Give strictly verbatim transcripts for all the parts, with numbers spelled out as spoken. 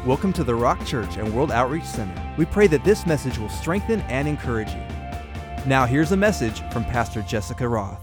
Welcome to the Rock Church and World Outreach Center. We pray that this message will strengthen and encourage you. Now here's a message from Pastor Jessica Roth.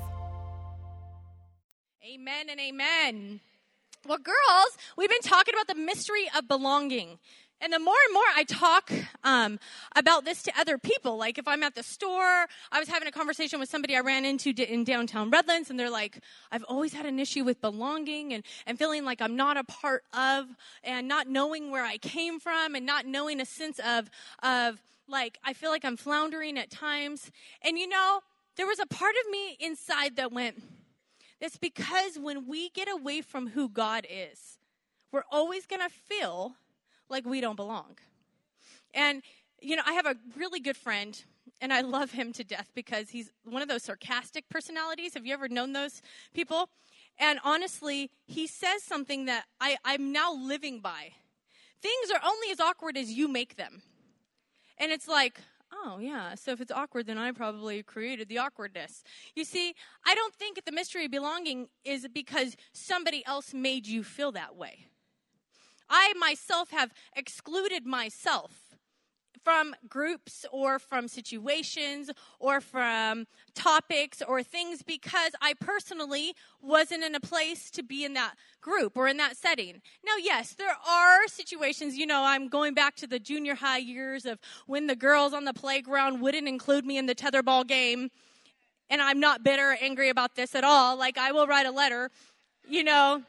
Amen and amen. Well, girls, we've been talking about the mystery of belonging. And the more and more I talk um, about this to other people, like if I'm at the store, I was having a conversation with somebody I ran into in downtown Redlands, and they're like, I've always had an issue with belonging and, and feeling like I'm not a part of, and not knowing where I came from, and not knowing a sense of, of like, I feel like I'm floundering at times. And you know, there was a part of me inside that went, it's because when we get away from who God is, we're always going to feel like we don't belong. And, you know, I have a really good friend, and I love him to death because he's one of those sarcastic personalities. Have you ever known those people? And honestly, he says something that I, I'm now living by. Things are only as awkward as you make them. And it's like, oh, yeah, so if it's awkward, then I probably created the awkwardness. You see, I don't think the mystery of belonging is because somebody else made you feel that way. I myself have excluded myself from groups or from situations or from topics or things because I personally wasn't in a place to be in that group or in that setting. Now, yes, there are situations, you know, I'm going back to the junior high years of when the girls on the playground wouldn't include me in the tetherball game, and I'm not bitter or angry about this at all. Like, I will write a letter, you know.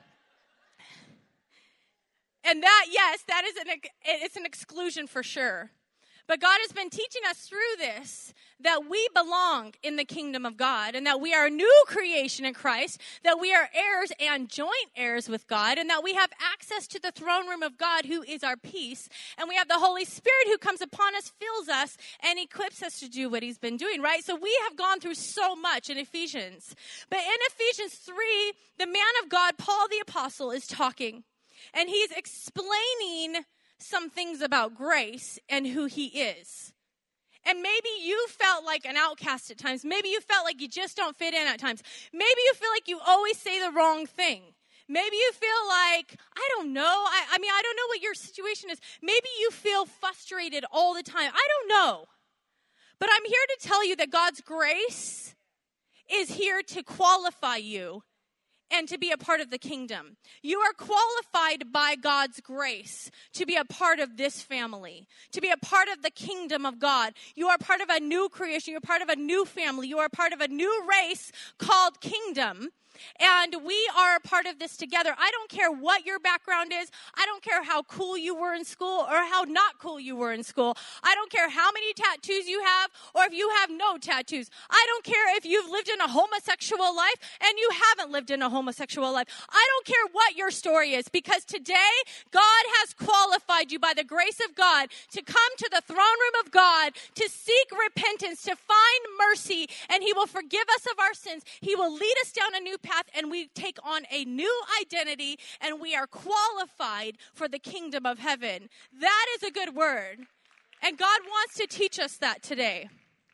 And that, yes, that is an, it's an exclusion for sure. But God has been teaching us through this that we belong in the kingdom of God, and that we are a new creation in Christ, that we are heirs and joint heirs with God, and that we have access to the throne room of God, who is our peace. And we have the Holy Spirit who comes upon us, fills us, and equips us to do what he's been doing, right? So we have gone through so much in Ephesians. But in Ephesians three, the man of God, Paul the Apostle, is talking. And he's explaining some things about grace and who he is. And maybe you felt like an outcast at times. Maybe you felt like you just don't fit in at times. Maybe you feel like you always say the wrong thing. Maybe you feel like, I don't know. I, I mean, I don't know what your situation is. Maybe you feel frustrated all the time. I don't know. But I'm here to tell you that God's grace is here to qualify you and to be a part of the kingdom. You are qualified by God's grace to be a part of this family, to be a part of the kingdom of God. You are part of a new creation. You're part of a new family. You are part of a new race called kingdom. And we are a part of this together. I don't care what your background is. I don't care how cool you were in school or how not cool you were in school. I don't care how many tattoos you have or if you have no tattoos. I don't care if you've lived in a homosexual life and you haven't lived in a homosexual life. I don't care what your story is, because today God has qualified you by the grace of God to come to the throne room of God, to seek repentance, to find mercy, and he will forgive us of our sins. He will lead us down a new path, and we take on a new identity, and we are qualified for the kingdom of heaven. That is a good word, and God wants to teach us that today.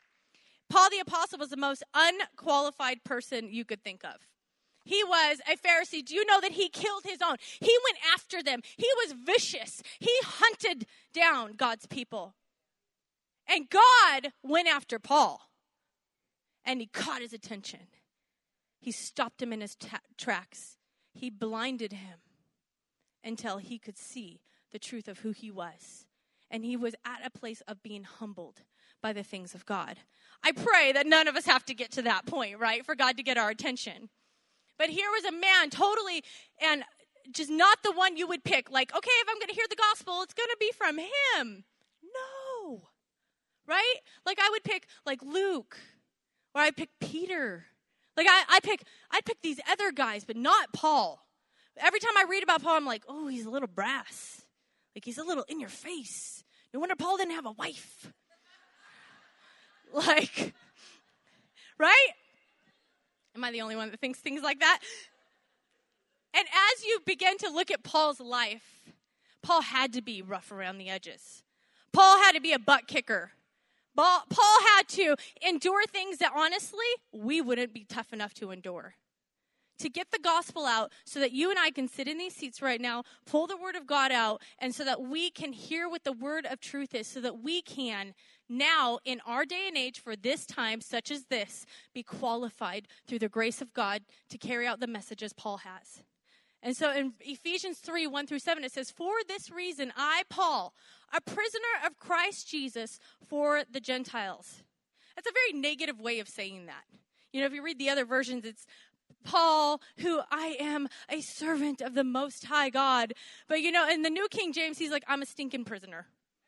Paul the Apostle was the most unqualified person you could think of. He was a Pharisee. Do you know that he killed his own? He went after them. He was vicious. He hunted down God's people. And God went after Paul, and he caught his attention. He stopped him in his ta- tracks. He blinded him until he could see the truth of who he was. And he was at a place of being humbled by the things of God. I pray that none of us have to get to that point, right, for God to get our attention. But here was a man totally, and just not the one you would pick. Like, okay, if I'm going to hear the gospel, it's going to be from him. No. Right? Like I would pick like Luke, or I'd pick Peter. Like, I, I pick, I'd pick these other guys, but not Paul. Every time I read about Paul, I'm like, oh, he's a little brass. Like, he's a little in your face. No wonder Paul didn't have a wife. Like, right? Am I the only one that thinks things like that? And as you begin to look at Paul's life, Paul had to be rough around the edges. Paul had to be a butt kicker. Paul had to endure things that, honestly, we wouldn't be tough enough to endure. to get the gospel out so that you and I can sit in these seats right now, pull the word of God out, and so that we can hear what the word of truth is, so that we can now, in our day and age, for this time, such as this, be qualified through the grace of God to carry out the messages Paul has. And so in Ephesians three, one through seven, it says, "For this reason, I, Paul, a prisoner of Christ Jesus for the Gentiles." That's a very negative way of saying that. You know, if you read the other versions, it's Paul, who I am a servant of the Most High God. But, you know, in the New King James, he's like, I'm a stinking prisoner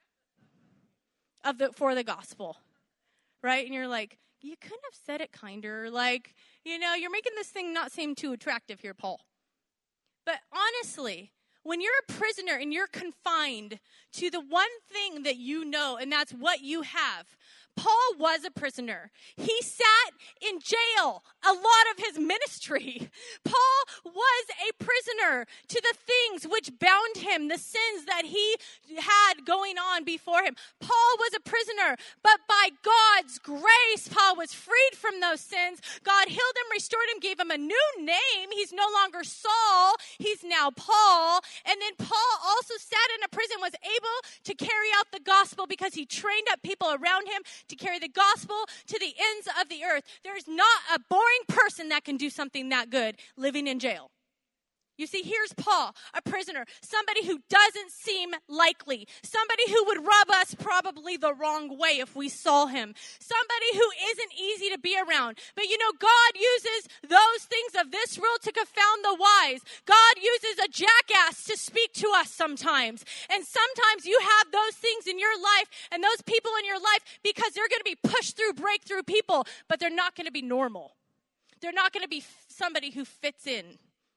of the for the gospel, right? And you're like, you couldn't have said it kinder. Like, you know, you're making this thing not seem too attractive here, Paul. But honestly, when you're a prisoner and you're confined to the one thing that you know, and that's what you have, Paul was a prisoner. He sat in jail a lot of his ministry. Paul was a prisoner to the things which bound him, the sins that he had going on before him. Paul was a prisoner, but by God's grace, Paul was freed from those sins. God healed him, restored him, gave him a new name. He's no longer Saul. He's now Paul. And then Paul also sat in a prison, was able to carry out the gospel because he trained up people around him to carry the gospel to the ends of the earth. There's not a boring person that can do something that good living in jail. You see, here's Paul, a prisoner, somebody who doesn't seem likely, somebody who would rub us probably the wrong way if we saw him, somebody who isn't easy to be around. But you know, God uses those things of this world to confound the wise. God uses a jackass to speak to us sometimes. And sometimes you have those things in your life and those people in your life because they're going to be pushed through, breakthrough people, but they're not going to be normal. They're not going to be somebody who fits in.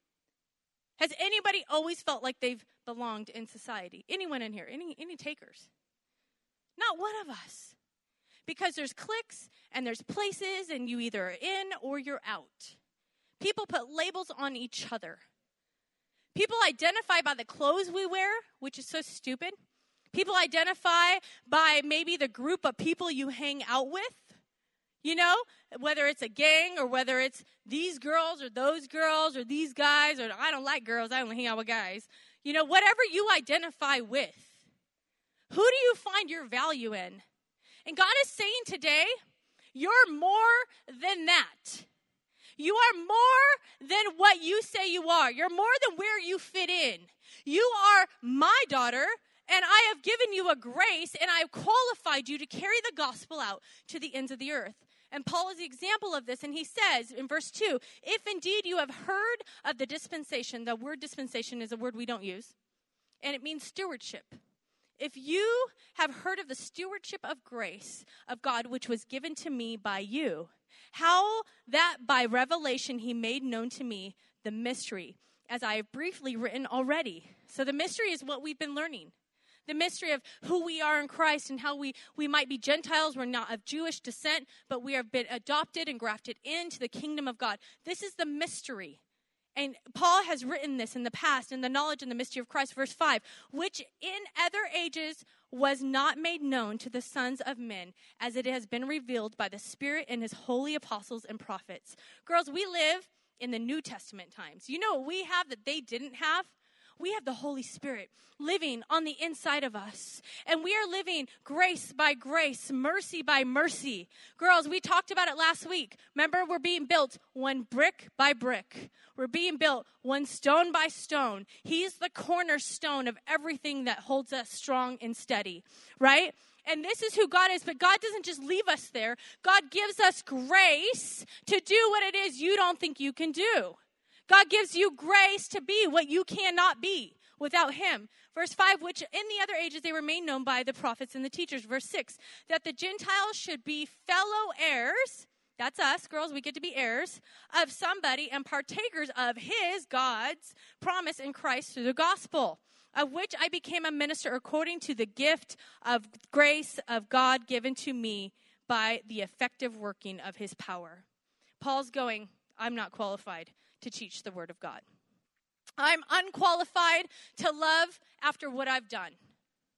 Has anybody always felt like they've belonged in society? Anyone in here? Any any takers? Not one of us. Because there's cliques and there's places and you either are in or you're out. People put labels on each other. People identify by the clothes we wear, which is so stupid. People identify by maybe the group of people you hang out with. You know, whether it's a gang or whether it's these girls or those girls or these guys, or I don't like girls, I only hang out with guys. You know, whatever you identify with, who do you find your value in? And God is saying today, you're more than that. You are more than what you say you are. You're more than where you fit in. You are my daughter, and I have given you a grace, and I have qualified you to carry the gospel out to the ends of the earth. And Paul is the example of this, and he says in verse two, if indeed you have heard of the dispensation, the word dispensation is a word we don't use, and it means stewardship. If you have heard of the stewardship of grace of God, which was given to me by you, how that by revelation he made known to me the mystery, as I have briefly written already. So the mystery is what we've been learning. The mystery of who we are in Christ and how we, we might be Gentiles. We're not of Jewish descent, but we have been adopted and grafted into the kingdom of God. This is the mystery. And Paul has written this in the past, in the knowledge and the mystery of Christ, verse five, which in other ages was not made known to the sons of men, as it has been revealed by the Spirit and his holy apostles and prophets. Girls, we live in the New Testament times. You know what we have that they didn't have? We have the Holy Spirit living on the inside of us. And we are living grace by grace, mercy by mercy. Girls, we talked about it last week. Remember, we're being built one brick by brick. We're being built one stone by stone. He's the cornerstone of everything that holds us strong and steady, right? And this is who God is, but God doesn't just leave us there. God gives us grace to do what it is you don't think you can do. God gives you grace to be what you cannot be without him. Verse five, which in the other ages they were made known by the prophets and the teachers. Verse six, that the Gentiles should be fellow heirs. That's us, girls, we get to be heirs of somebody and partakers of his, God's, promise in Christ through the gospel, of which I became a minister according to the gift of grace of God given to me by the effective working of his power. Paul's going, I'm not qualified to teach the word of God. I'm unqualified to love after what I've done.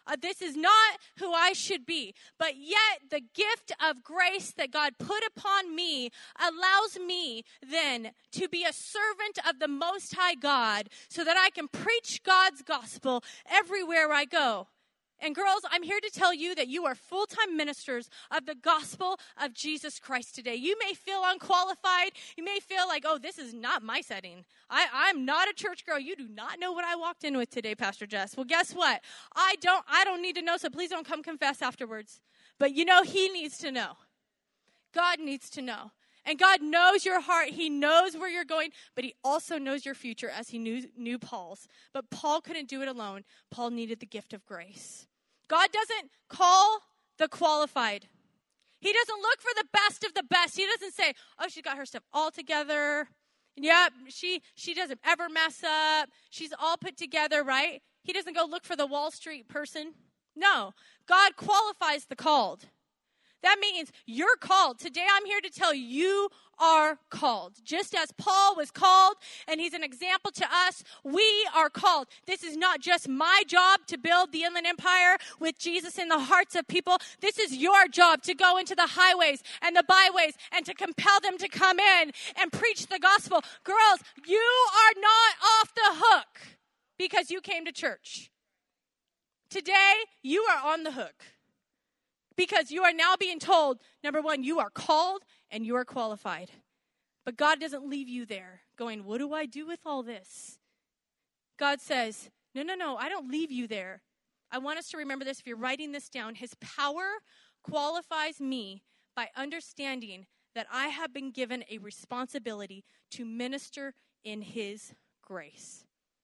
Uh, this is not who I should be. But yet the gift of grace that God put upon me allows me then to be a servant of the Most High God so that I can preach God's gospel everywhere I go. And girls, I'm here to tell you that you are full-time ministers of the gospel of Jesus Christ today. You may feel unqualified. You may feel like, oh, this is not my setting. I, I'm not a church girl. You do not know what I walked in with today, Pastor Jess. Well, guess what? I don't, I don't need to know, so please don't come confess afterwards. But you know, he needs to know. God needs to know. And God knows your heart. He knows where you're going, but he also knows your future as he knew, knew Paul's. But Paul couldn't do it alone. Paul needed the gift of grace. God doesn't call the qualified. He doesn't look for the best of the best. He doesn't say, oh, she's got her stuff all together. Yeah, she, she doesn't ever mess up. She's all put together, right? He doesn't go look for the Wall Street person. No, God qualifies the called. That means you're called. Today I'm here to tell you, you are called. Just as Paul was called, and he's an example to us, we are called. This is not just my job to build the Inland Empire with Jesus in the hearts of people. This is your job to go into the highways and the byways and to compel them to come in and preach the gospel. Girls, you are not off the hook because you came to church. Today, you are on the hook. Because you are now being told, number one, you are called and you are qualified. But God doesn't leave you there going, what do I do with all this? God says, no, no, no, I don't leave you there. I want us to remember this. If you're writing this down, his power qualifies me by understanding that I have been given a responsibility to minister in his grace.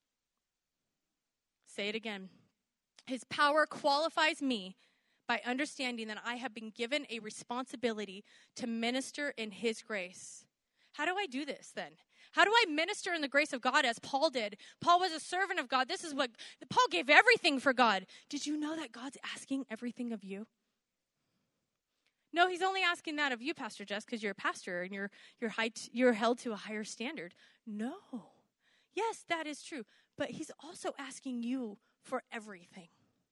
Say it again. His power qualifies me by understanding that I have been given a responsibility to minister in his grace. How do I do this then? How do I minister in the grace of God as Paul did? Paul was a servant of God. This is what, Paul gave everything for God. Did you know that God's asking everything of you? No, he's only asking that of you, Pastor Jess, because you're a pastor and you're, you're, high t- you're held to a higher standard. No. Yes, that is true. But he's also asking you for everything.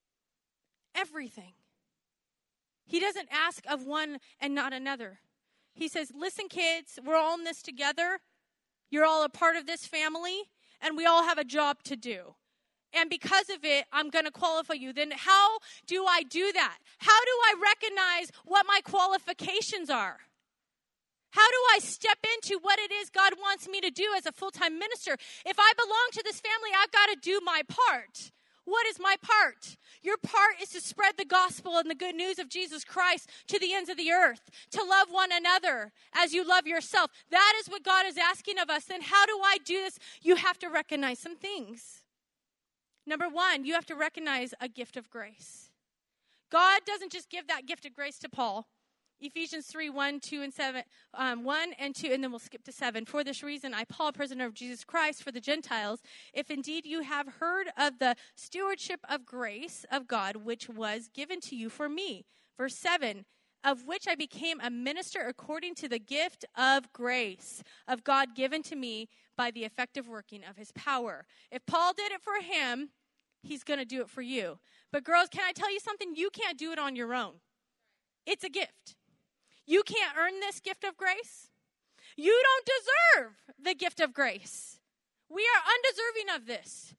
Everything. He doesn't ask of one and not another. He says, listen, kids, we're all in this together. You're all a part of this family, and we all have a job to do. And because of it, I'm going to qualify you. Then how do I do that? How do I recognize what my qualifications are? How do I step into what it is God wants me to do as a full-time minister? If I belong to this family, I've got to do my part. What is my part? Your part is to spread the gospel and the good news of Jesus Christ to the ends of the earth, to love one another as you love yourself. That is what God is asking of us. Then how do I do this? You have to recognize some things. Number one, you have to recognize a gift of grace. God doesn't just give that gift of grace to Paul. Ephesians three, one, two, and seven, um, one and two, and then we'll skip to seven. For this reason, I, Paul, a prisoner of Jesus Christ for the Gentiles, if indeed you have heard of the stewardship of grace of God, which was given to you for me. Verse seven, of which I became a minister according to the gift of grace of God given to me by the effective working of his power. If Paul did it for him, he's going to do it for you. But girls, can I tell you something? You can't do it on your own. It's a gift. You can't earn this gift of grace. You don't deserve the gift of grace. We are undeserving of this.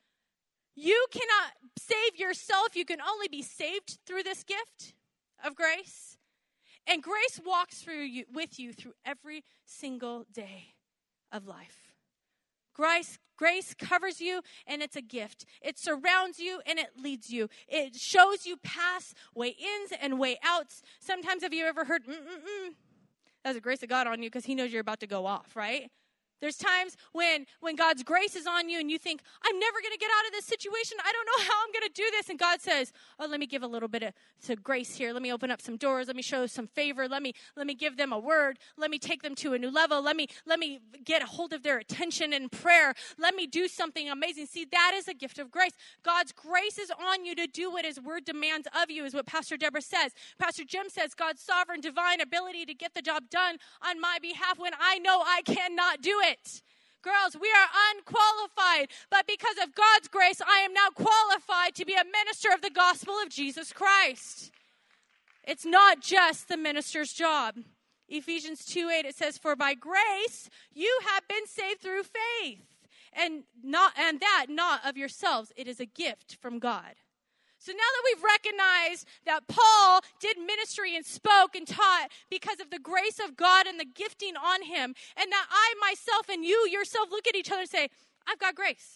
You cannot save yourself. You can only be saved through this gift of grace. And grace walks through you, with you through every single day of life. Grace, grace covers you, and it's a gift. It surrounds you, and it leads you. It shows you paths, way ins and way outs. Sometimes have you ever heard, mm-mm-mm? That's the grace of God on you because he knows you're about to go off, right? There's times when, when God's grace is on you and you think, I'm never going to get out of this situation. I don't know how I'm going to do this. And God says, oh, let me give a little bit of to grace here. Let me open up some doors. Let me show some favor. Let me let me give them a word. Let me take them to a new level. Let me let me get a hold of their attention in prayer. Let me do something amazing. See, that is a gift of grace. God's grace is on you to do what his word demands of you, is what Pastor Deborah says. Pastor Jim says, God's sovereign, divine ability to get the job done on my behalf when I know I cannot do it. Girls, we are unqualified, but because of God's grace, I am now qualified to be a minister of the gospel of Jesus Christ. It's not just the minister's job. Ephesians two eight, it says, for by grace you have been saved through faith, and not and that not of yourselves. It is a gift from God. So now that we've recognized that Paul did ministry and spoke and taught because of the grace of God and the gifting on him, and that I myself and you yourself look at each other and say, I've got grace.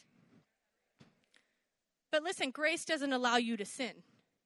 But listen, grace doesn't allow you to sin.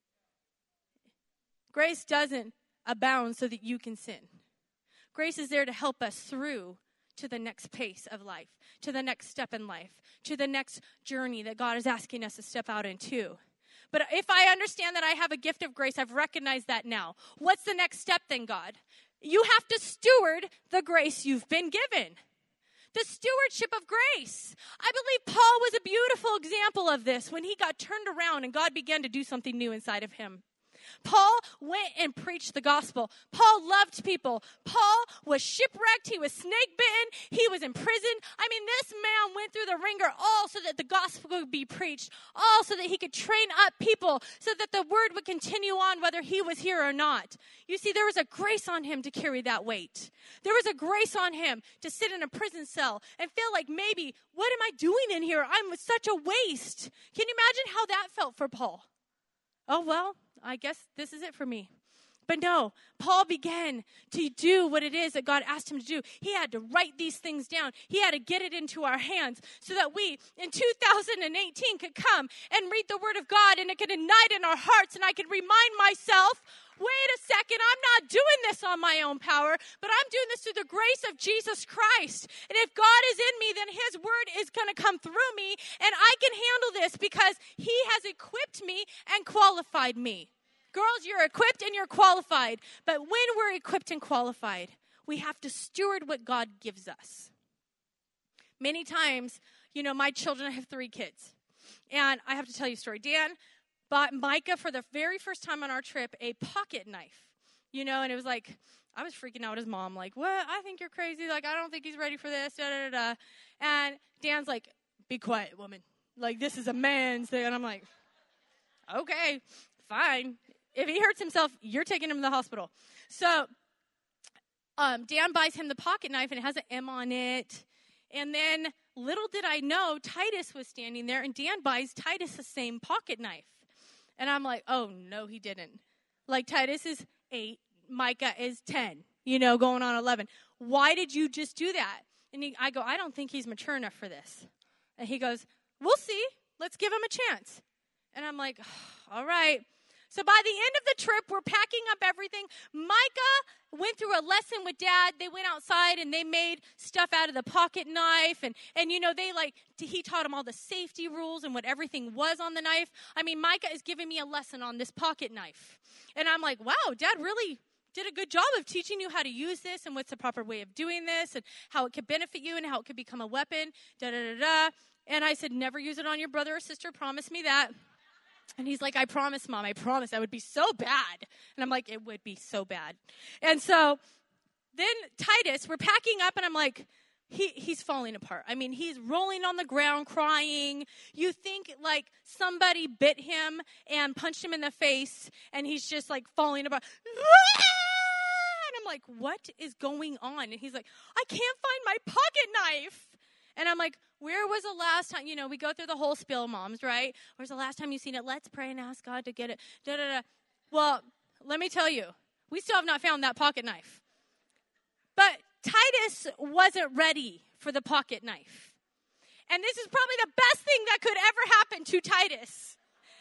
Grace doesn't abound so that you can sin. Grace is there to help us through to the next pace of life, to the next step in life, to the next journey that God is asking us to step out into. But if I understand that I have a gift of grace, I've recognized that now. What's the next step then, God? You have to steward the grace you've been given. The stewardship of grace. I believe Paul was a beautiful example of this when he got turned around and God began to do something new inside of him. Paul went and preached the gospel. Paul loved people. Paul was shipwrecked. He was snake bitten. He was in prison. I mean, this man went through the ringer all so that the gospel could be preached, all so that he could train up people so that the word would continue on whether he was here or not. You see, there was a grace on him to carry that weight. There was a grace on him to sit in a prison cell and feel like maybe, what am I doing in here? I'm such a waste. Can you imagine how that felt for Paul? Oh, well, I guess this is it for me. But no, Paul began to do what it is that God asked him to do. He had to write these things down. He had to get it into our hands so that we, in two thousand eighteen, could come and read the Word of God, and it could ignite in our hearts, and I could remind myself, wait a second, I'm not doing this on my own power, but I'm doing this through the grace of Jesus Christ. And if God is in me, then His Word is going to come through me, and I can handle this because He has equipped me and qualified me. Girls, you're equipped and you're qualified. But when we're equipped and qualified, we have to steward what God gives us. Many times, you know, my children, I have three kids. And I have to tell you a story. Dan bought Micah for the very first time on our trip a pocket knife. You know, and it was like, I was freaking out his mom. Like, what? I think you're crazy. Like, I don't think he's ready for this. Da, da, da, da. And Dan's like, be quiet, woman. Like, this is a man's thing. And I'm like, okay, fine. If he hurts himself, you're taking him to the hospital. So um, Dan buys him the pocket knife, and it has an M on it. And then little did I know, Titus was standing there, and Dan buys Titus the same pocket knife. And I'm like, oh, no, he didn't. Like, Titus is eight, Micah is ten, you know, going on eleven. Why did you just do that? And he, I go, I don't think he's mature enough for this. And he goes, we'll see. Let's give him a chance. And I'm like, oh, all right. So by the end of the trip, we're packing up everything. Micah went through a lesson with Dad. They went outside and they made stuff out of the pocket knife. And, and you know, they like, he taught him all the safety rules and what everything was on the knife. I mean, Micah is giving me a lesson on this pocket knife. And I'm like, wow, Dad really did a good job of teaching you how to use this and what's the proper way of doing this and how it could benefit you and how it could become a weapon, da, da, da, da. And I said, never use it on your brother or sister. Promise me that. And he's like, I promise, Mom, I promise. That would be so bad. And I'm like, it would be so bad. And so then Titus, we're packing up, and I'm like, he he's falling apart. I mean, he's rolling on the ground, crying. You think, like, somebody bit him and punched him in the face, and he's just, like, falling apart. And I'm like, what is going on? And he's like, I can't find my pocket knife. And I'm like, where was the last time, you know, we go through the whole spiel, moms, right? Where's the last time you've seen it? Let's pray and ask God to get it. Da, da, da. Well, let me tell you, we still have not found that pocket knife. But Titus wasn't ready for the pocket knife. And this is probably the best thing that could ever happen to Titus.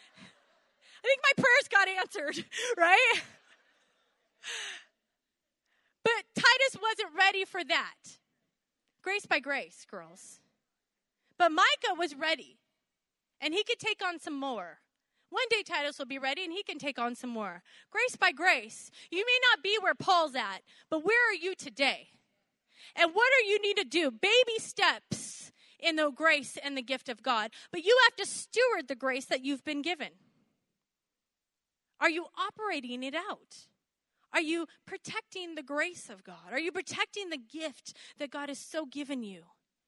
I think my prayers got answered, right? But Titus wasn't ready for that. Grace by grace, girls. But Micah was ready, and he could take on some more. One day Titus will be ready, and he can take on some more. Grace by grace. You may not be where Paul's at, but where are you today? And what do you need to do? Baby steps in the grace and the gift of God. But you have to steward the grace that you've been given. Are you operating it out? Are you protecting the grace of God? Are you protecting the gift that God has so given you?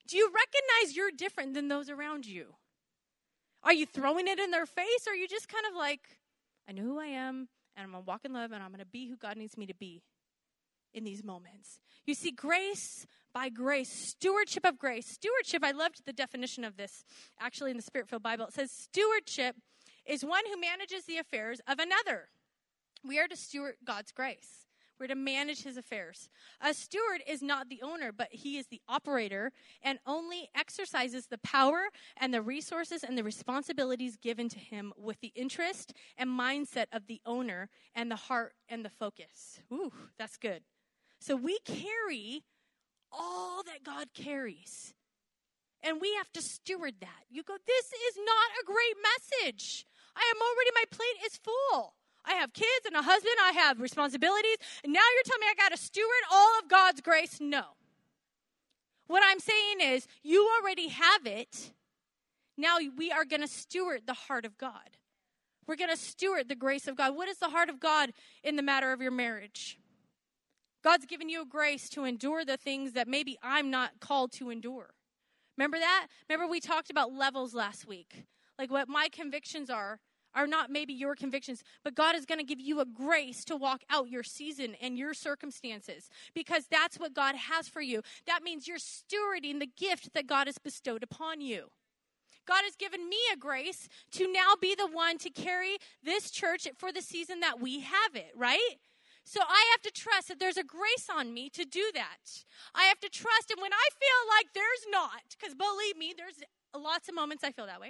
Do you recognize you're different than those around you? Are you throwing it in their face, or are you just kind of like, I know who I am, and I'm going to walk in love, and I'm going to be who God needs me to be in these moments? You see, grace by grace, stewardship of grace. Stewardship, I loved the definition of this, actually, in the Spirit-filled Bible. It says, stewardship is one who manages the affairs of another. We are to steward God's grace. We're to manage his affairs. A steward is not the owner, but he is the operator and only exercises the power and the resources and the responsibilities given to him with the interest and mindset of the owner and the heart and the focus. Ooh, that's good. So we carry all that God carries, and we have to steward that. You go, this is not a great message. I am already, my plate is full. I have kids and a husband. I have responsibilities. And now you're telling me I got to steward all of God's grace? No. What I'm saying is you already have it. Now we are going to steward the heart of God. We're going to steward the grace of God. What is the heart of God in the matter of your marriage? God's given you a grace to endure the things that maybe I'm not called to endure. Remember that? Remember we talked about levels last week. Like what my convictions are. Are not maybe your convictions, but God is going to give you a grace to walk out your season and your circumstances, because that's what God has for you. That means you're stewarding the gift that God has bestowed upon you. God has given me a grace to now be the one to carry this church for the season that we have it, right? So I have to trust that there's a grace on me to do that. I have to trust, and when I feel like there's not, because believe me, there's lots of moments I feel that way,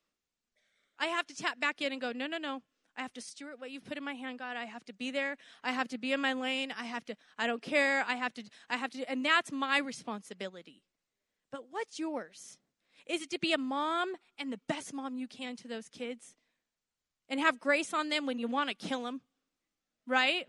I have to tap back in and go, no, no, no. I have to steward what you've put in my hand, God. I have to be there. I have to be in my lane. I have to, I don't care. I have to, I have to, and that's my responsibility. But what's yours? Is it to be a mom and the best mom you can to those kids and have grace on them when you want to kill them, right?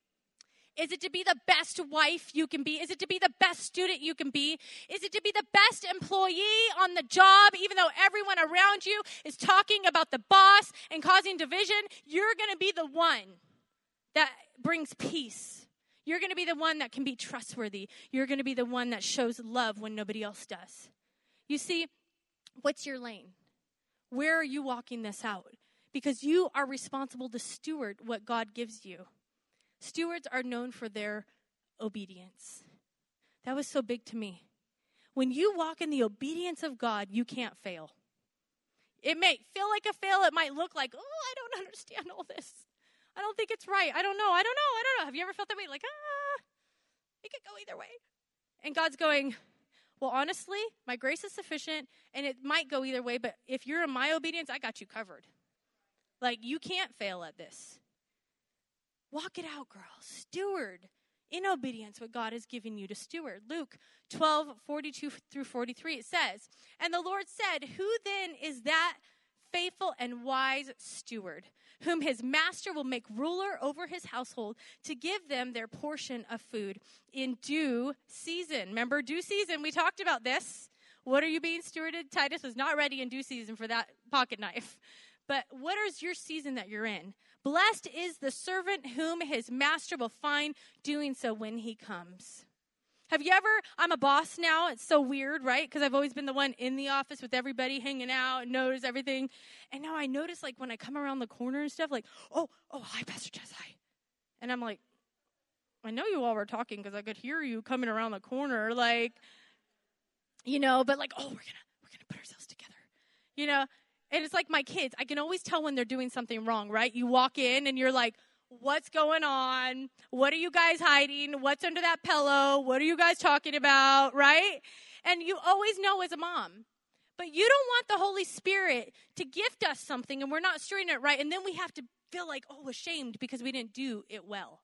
Is it to be the best wife you can be? Is it to be the best student you can be? Is it to be the best employee on the job, even though everyone around you is talking about the boss and causing division? You're going to be the one that brings peace. You're going to be the one that can be trustworthy. You're going to be the one that shows love when nobody else does. You see, what's your lane? Where are you walking this out? Because you are responsible to steward what God gives you. Stewards are known for their obedience. That was so big to me. When you walk in the obedience of God, you can't fail. It may feel like a fail. It might look like, oh, I don't understand all this. I don't think it's right. I don't know. I don't know. I don't know. Have you ever felt that way? Like, ah, it could go either way. And God's going, well, honestly, my grace is sufficient, and it might go either way, but if you're in my obedience, I got you covered. Like, you can't fail at this. Walk it out, girl. Steward in obedience what God has given you to steward. Luke twelve, forty-two through forty-three, it says, and the Lord said, who then is that faithful and wise steward, whom his master will make ruler over his household to give them their portion of food in due season? Remember, due season, we talked about this. What are you being stewarded? Titus was not ready in due season for that pocket knife. But what is your season that you're in? Blessed is the servant whom his master will find doing so when he comes. Have you ever, I'm a boss now. It's so weird, right? Because I've always been the one in the office with everybody hanging out and knows everything. And now I notice, like, when I come around the corner and stuff, like, oh, oh, hi, Pastor Jess, hi. And I'm like, I know you all were talking because I could hear you coming around the corner, like, you know, but like, oh, we're going to, we're going to put ourselves together, you know. And it's like my kids. I can always tell when they're doing something wrong, right? You walk in and you're like, what's going on? What are you guys hiding? What's under that pillow? What are you guys talking about, right? And you always know as a mom. But you don't want the Holy Spirit to gift us something and we're not stewarding it right. And then we have to feel like, oh, ashamed because we didn't do it well.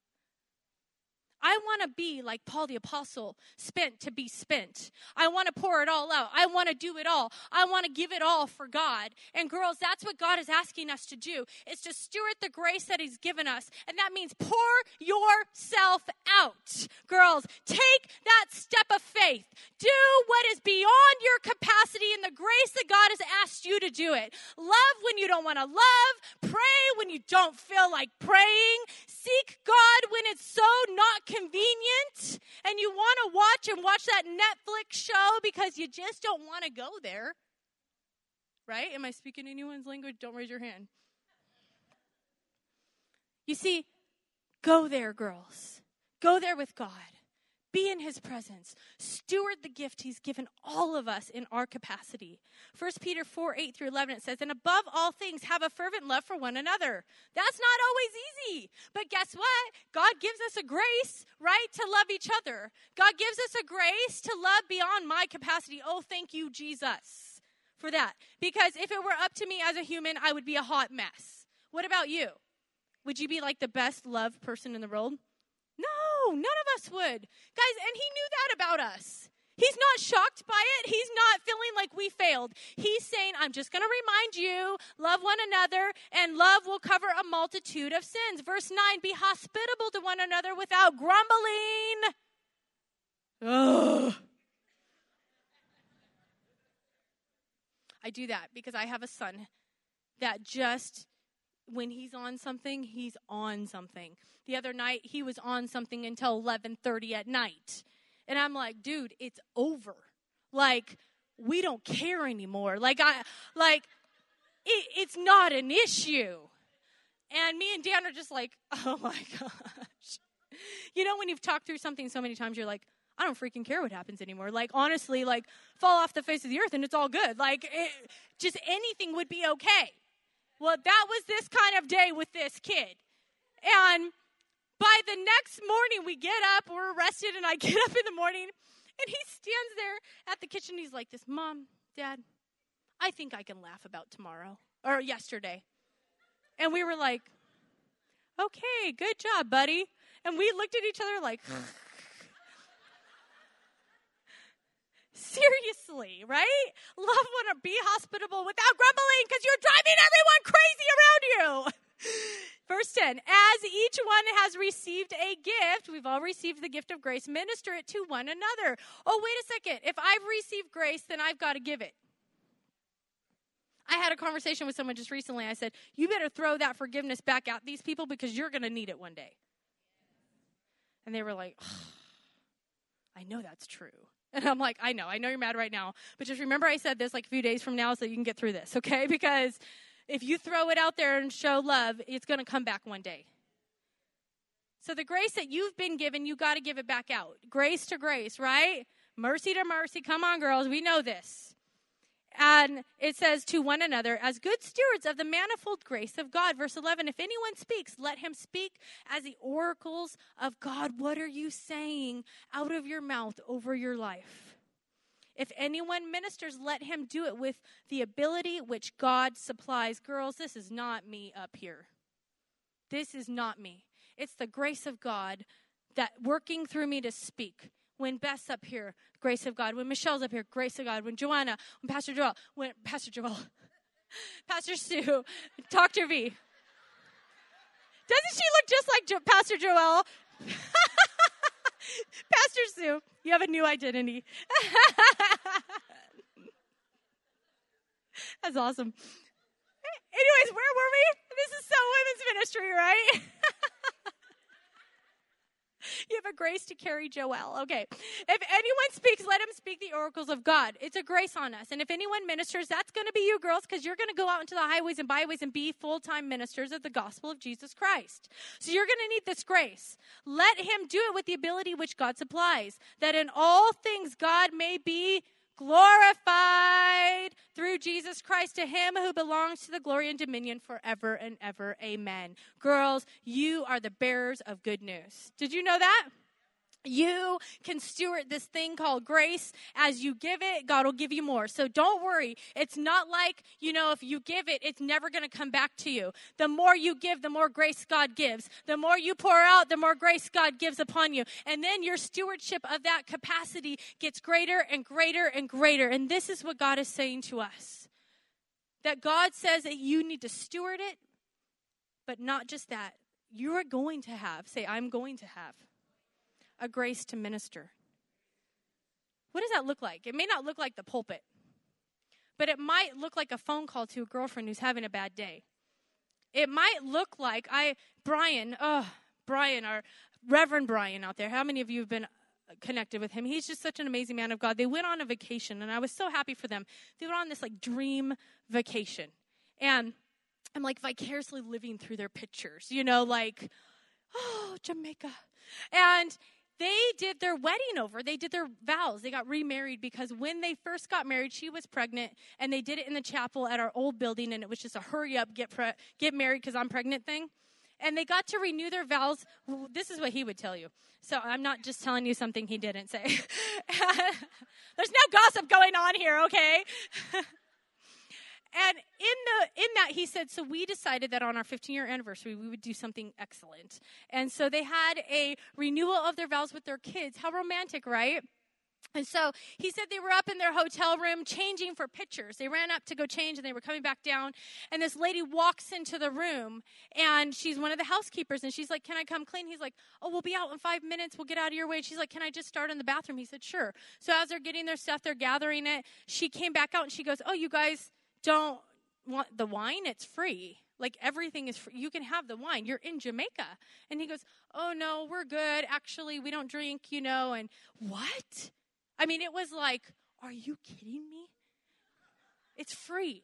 I want to be like Paul the Apostle, spent to be spent. I want to pour it all out. I want to do it all. I want to give it all for God. And girls, that's what God is asking us to do, is to steward the grace that he's given us. And that means pour yourself out. Girls, take that step of faith. Do what is beyond your capacity in the grace that God has asked you to do it. Love when you don't want to love. Pray when you don't feel like praying. seek God when it's so not convenient and you want to watch and watch that Netflix show because you just don't want to go there. Right? Am I speaking anyone's language? Don't raise your hand. You see, go there, girls. Go there with God. Be in his presence. Steward the gift he's given all of us in our capacity. First Peter four, eight through eleven, it says, and above all things, have a fervent love for one another. That's not always easy. But guess what? God gives us a grace, right, to love each other. God gives us a grace to love beyond my capacity. Oh, thank you, Jesus, for that. Because if it were up to me as a human, I would be a hot mess. What about you? Would you be like the best loved person in the world? No, none of us would. Guys, and he knew that about us. He's not shocked by it. He's not feeling like we failed. He's saying, I'm just going to remind you, love one another, and love will cover a multitude of sins. Verse nine, be hospitable to one another without grumbling. Ugh. I do that because I have a son that just... when he's on something, he's on something. The other night, he was on something until eleven thirty at night. And I'm like, dude, it's over. Like, we don't care anymore. Like, I, like, it, it's not an issue. And me and Dan are just like, oh my gosh. You know, when you've talked through something so many times, you're like, I don't freaking care what happens anymore. Like, honestly, like, fall off the face of the earth and it's all good. Like, it, just anything would be okay. Well, that was this kind of day with this kid. And by the next morning, we get up, we're arrested, and I get up in the morning, and he stands there at the kitchen. He's like this, Mom, Dad, I think I can laugh about tomorrow, or yesterday. And we were like, okay, good job, buddy. And we looked at each other like, seriously, right? Love one or be hospitable without grumbling because you're driving everyone crazy around you. Verse ten, as each one has received a gift, we've all received the gift of grace, minister it to one another. Oh, wait a second. If I've received grace, then I've got to give it. I had a conversation with someone just recently. I said, you better throw that forgiveness back at these people because you're going to need it one day. And they were like, oh, I know that's true. And I'm like, I know, I know you're mad right now. But just remember I said this like a few days from now so you can get through this, okay? Because if you throw it out there and show love, it's going to come back one day. So the grace that you've been given, you got to give it back out. Grace to grace, right? Mercy to mercy. Come on, girls. We know this. And it says to one another, as good stewards of the manifold grace of God. Verse eleven, if anyone speaks, let him speak as the oracles of God. What are you saying out of your mouth over your life? If anyone ministers, let him do it with the ability which God supplies. Girls, this is not me up here. This is not me. It's the grace of God that working through me to speak. When Beth's up here, grace of God. When Michelle's up here, grace of God. When Joanna, when Pastor Joel, when Pastor Joel, Pastor Sue, Doctor V. Doesn't she look just like jo- Pastor Joel? Pastor Sue, you have a new identity. That's awesome. Anyways, where were we? This is so women's ministry, right? You have a grace to carry Joel. Okay. If anyone speaks, let him speak the oracles of God. It's a grace on us. And if anyone ministers, that's going to be you, girls, because you're going to go out into the highways and byways and be full-time ministers of the gospel of Jesus Christ. So you're going to need this grace. Let him do it with the ability which God supplies, that in all things God may be glorified through Jesus Christ, to him who belongs to the glory and dominion forever and ever. Amen. Girls, you are the bearers of good news. Did you know that? You can steward this thing called grace. As you give it, God will give you more. So don't worry. It's not like, you know, if you give it, it's never going to come back to you. The more you give, the more grace God gives. The more you pour out, the more grace God gives upon you. And then your stewardship of that capacity gets greater and greater and greater. And this is what God is saying to us. That God says that you need to steward it, but not just that. You are going to have, say, I'm going to have a grace to minister. What does that look like? It may not look like the pulpit, but it might look like a phone call to a girlfriend who's having a bad day. It might look like I, Brian, oh, Brian, our Reverend Brian out there. How many of you have been connected with him? He's just such an amazing man of God. They went on a vacation, and I was so happy for them. They went on this like dream vacation. And I'm like vicariously living through their pictures, you know, like, oh, Jamaica. And they did their wedding over. They did their vows. They got remarried because when they first got married, she was pregnant, and they did it in the chapel at our old building, and it was just a hurry up, get pre- get married because I'm pregnant thing. And they got to renew their vows. This is what he would tell you. So I'm not just telling you something he didn't say. There's no gossip going on here, okay? And in the in that, he said, so we decided that on our fifteen-year anniversary, we would do something excellent. And so they had a renewal of their vows with their kids. How romantic, right? And so he said they were up in their hotel room changing for pictures. They ran up to go change, and they were coming back down. And this lady walks into the room, and she's one of the housekeepers. And she's like, can I come clean? He's like, oh, we'll be out in five minutes. We'll get out of your way. And she's like, can I just start in the bathroom? He said, sure. So as they're getting their stuff, they're gathering it. She came back out, and she goes, oh, you guys don't want the wine? It's free. Like, everything is free. You can have the wine. You're in Jamaica. And he goes, oh, no, we're good. Actually, we don't drink, you know. And what? I mean, it was like, are you kidding me? It's free.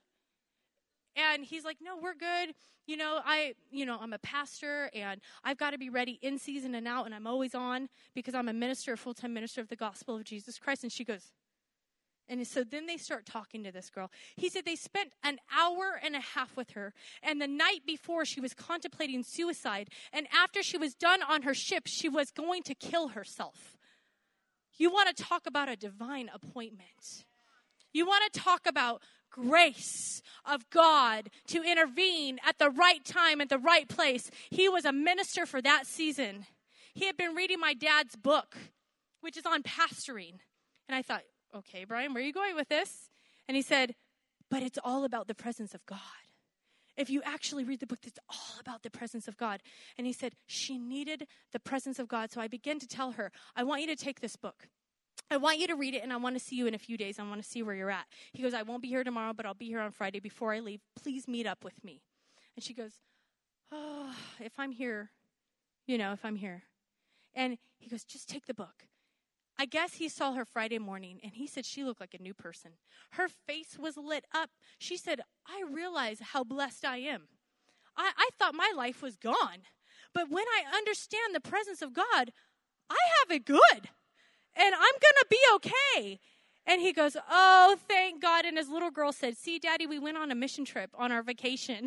And he's like, no, we're good. You know, I, you know, I'm a pastor, and I've got to be ready in season and out, and I'm always on because I'm a minister, a full-time minister of the gospel of Jesus Christ. And she goes, and so then they start talking to this girl. He said they spent an hour and a half with her. And the night before, she was contemplating suicide. And after she was done on her ship, she was going to kill herself. You want to talk about a divine appointment. You want to talk about grace of God to intervene at the right time, at the right place. He was a minister for that season. He had been reading my dad's book, which is on pastoring. And I thought, okay, Brian, where are you going with this? And he said, but it's all about the presence of God. If you actually read the book, it's all about the presence of God. And he said, she needed the presence of God. So I began to tell her, I want you to take this book. I want you to read it, and I want to see you in a few days. I want to see where you're at. He goes, I won't be here tomorrow, but I'll be here on Friday before I leave. Please meet up with me. And she goes, oh, if I'm here, you know, if I'm here. And he goes, just take the book. I guess he saw her Friday morning, and he said she looked like a new person. Her face was lit up. She said, I realize how blessed I am. I, I thought my life was gone. But when I understand the presence of God, I have it good. And I'm going to be okay. And he goes, oh, thank God. And his little girl said, see, Daddy, we went on a mission trip on our vacation.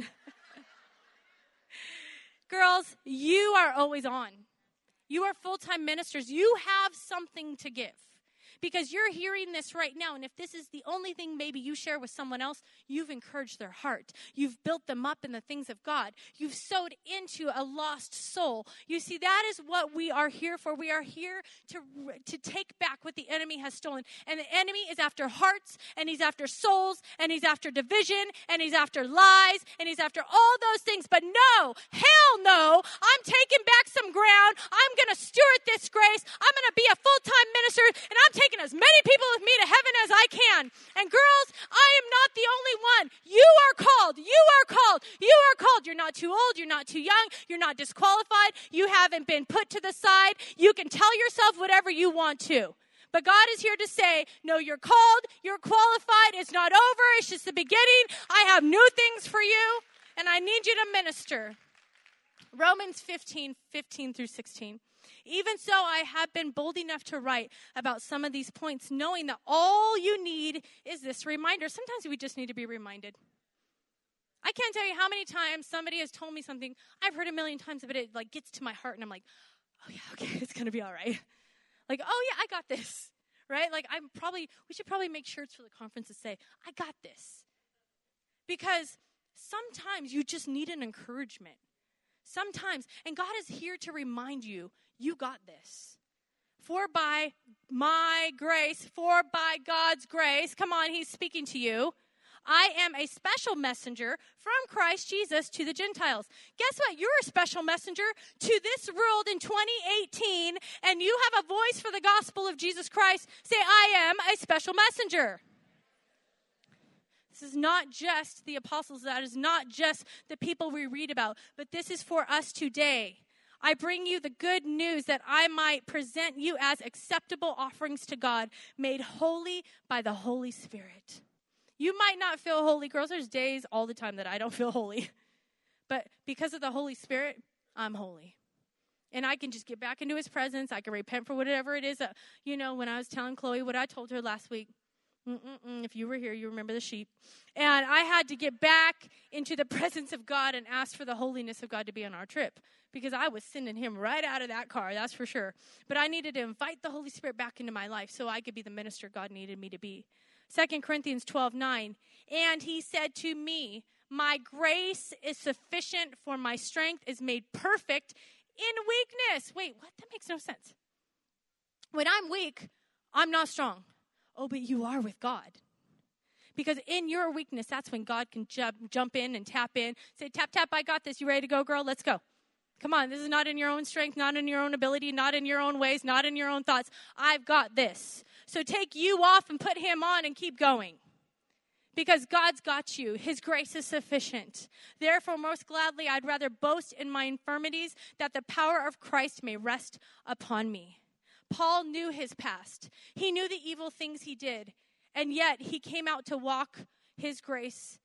Girls, you are always on. You are full-time ministers. You have something to give. Because you're hearing this right now, and if this is the only thing maybe you share with someone else, you've encouraged their heart. You've built them up in the things of God. You've sowed into a lost soul. You see, that is what we are here for. We are here to, to take back what the enemy has stolen. And the enemy is after hearts, and he's after souls, and he's after division, and he's after lies, and he's after all those things. But no, hell no, I'm taking back some ground. I'm going to steward this grace. I'm going to be a full-time minister, and I'm taking as many people with me to heaven as I can. And girls, I am not the only one. You are called. You are called. You are called. You're not too old. You're not too young. You're not disqualified. You haven't been put to the side. You can tell yourself whatever you want to. But God is here to say, no, you're called. You're qualified. It's not over. It's just the beginning. I have new things for you, and I need you to minister. Romans fifteen, fifteen through sixteen. Even so, I have been bold enough to write about some of these points, knowing that all you need is this reminder. Sometimes we just need to be reminded. I can't tell you how many times somebody has told me something I've heard a million times, but it like gets to my heart, and I'm like, oh yeah, okay, it's gonna be all right. Like, oh yeah, I got this, right? Like, I'm probably we should probably make shirts for the conference that say, I got this, because sometimes you just need an encouragement. Sometimes, and God is here to remind you, you got this. For by my grace, for by God's grace, come on, he's speaking to you. I am a special messenger from Christ Jesus to the Gentiles. Guess what? You're a special messenger to this world in twenty eighteen, and you have a voice for the gospel of Jesus Christ. Say, I am a special messenger. This is not just the apostles. That is not just the people we read about. But this is for us today. I bring you the good news that I might present you as acceptable offerings to God, made holy by the Holy Spirit. You might not feel holy, girls. There's days all the time that I don't feel holy. But because of the Holy Spirit, I'm holy. And I can just get back into his presence. I can repent for whatever it is. That, you know, when I was telling Chloe what I told her last week, Mm-mm-mm. if you were here, you remember the sheep. And I had to get back into the presence of God and ask for the holiness of God to be on our trip, because I was sending him right out of that car, that's for sure. But I needed to invite the Holy Spirit back into my life so I could be the minister God needed me to be. Second Corinthians twelve nine, and he said to me, my grace is sufficient, for my strength is made perfect in weakness. Wait, what? That makes no sense. When I'm weak, I'm not strong. Oh, but you are with God. Because in your weakness, that's when God can jump, jump in and tap in. Say, tap, tap, I got this. You ready to go, girl? Let's go. Come on, this is not in your own strength, not in your own ability, not in your own ways, not in your own thoughts. I've got this. So take you off and put him on and keep going. Because God's got you. His grace is sufficient. Therefore, most gladly, I'd rather boast in my infirmities, that the power of Christ may rest upon me. Paul knew his past. He knew the evil things he did. And yet, he came out to walk his grace,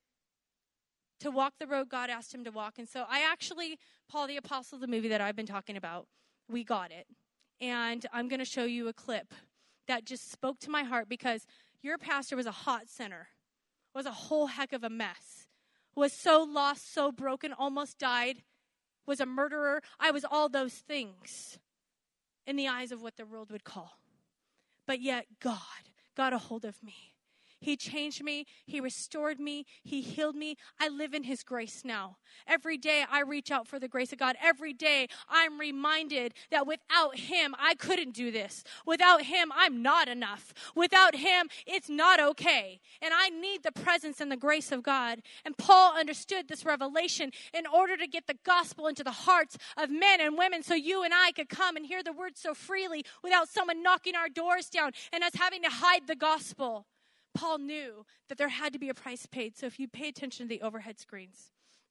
to walk the road God asked him to walk. And so I actually, Paul the Apostle, the movie that I've been talking about, we got it. And I'm going to show you a clip that just spoke to my heart, because your pastor was a hot sinner, was a whole heck of a mess, was so lost, so broken, almost died, was a murderer. I was all those things in the eyes of what the world would call. But yet God got a hold of me. He changed me. He restored me. He healed me. I live in his grace now. Every day I reach out for the grace of God. Every day I'm reminded that without him, I couldn't do this. Without him, I'm not enough. Without him, it's not okay. And I need the presence and the grace of God. And Paul understood this revelation in order to get the gospel into the hearts of men and women, so you and I could come and hear the word so freely without someone knocking our doors down and us having to hide the gospel. Paul knew that there had to be a price paid. So if you pay attention to the overhead screens.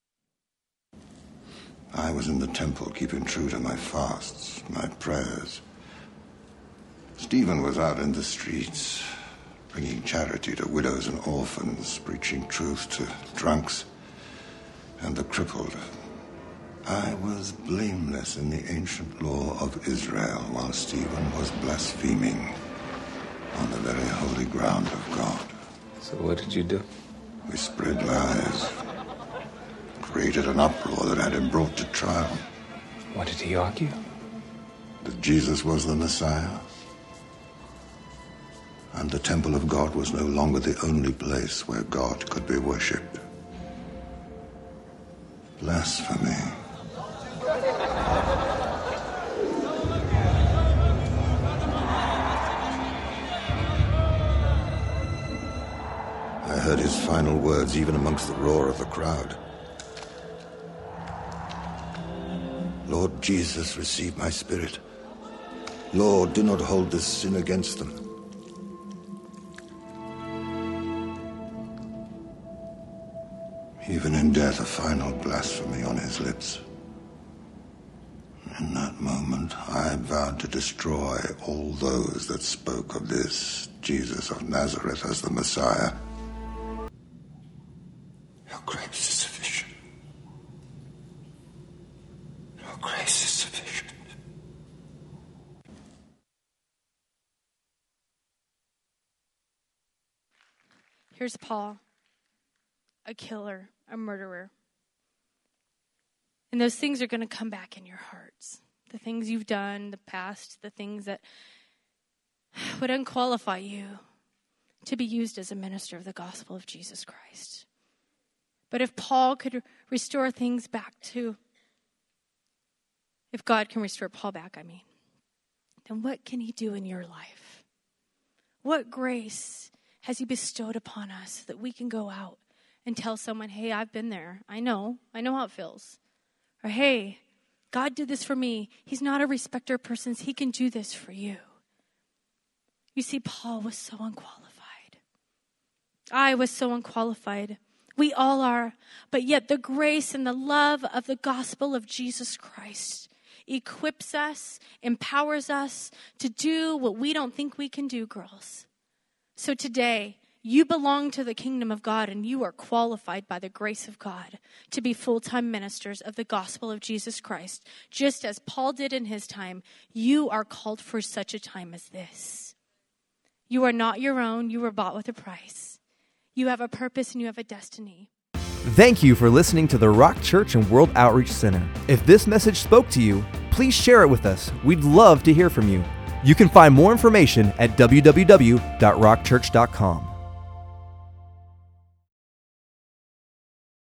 I was in the temple keeping true to my fasts, my prayers. Stephen was out in the streets, bringing charity to widows and orphans, preaching truth to drunks and the crippled. I was blameless in the ancient law of Israel, while Stephen was blaspheming on the very holy ground of God. So what did you do? We spread lies, created an uproar that had him brought to trial. What did he argue? That Jesus was the Messiah, and the temple of God was no longer the only place where God could be worshipped. Blasphemy. I heard his final words even amongst the roar of the crowd. Lord Jesus, receive my spirit. Lord, do not hold this sin against them. Even in death, a final blasphemy on his lips. In that moment, I vowed to destroy all those that spoke of this Jesus of Nazareth as the Messiah. Your grace is sufficient. Your grace is sufficient. Here's Paul, a killer, a murderer. And those things are going to come back in your hearts. The things you've done, the past, the things that would unqualify you to be used as a minister of the gospel of Jesus Christ. But if Paul could restore things back to, if God can restore Paul back, I mean, then what can he do in your life? What grace has he bestowed upon us so that we can go out and tell someone, hey, I've been there. I know. I know how it feels. Or, hey, God did this for me. He's not a respecter of persons. He can do this for you. You see, Paul was so unqualified. I was so unqualified. We all are. But yet the grace and the love of the gospel of Jesus Christ equips us, empowers us to do what we don't think we can do, girls. So today, you belong to the kingdom of God, and you are qualified by the grace of God to be full-time ministers of the gospel of Jesus Christ. Just as Paul did in his time, you are called for such a time as this. You are not your own. You were bought with a price. You have a purpose and you have a destiny. Thank you for listening to the Rock Church and World Outreach Center. If this message spoke to you, please share it with us. We'd love to hear from you. You can find more information at w w w dot rock church dot com.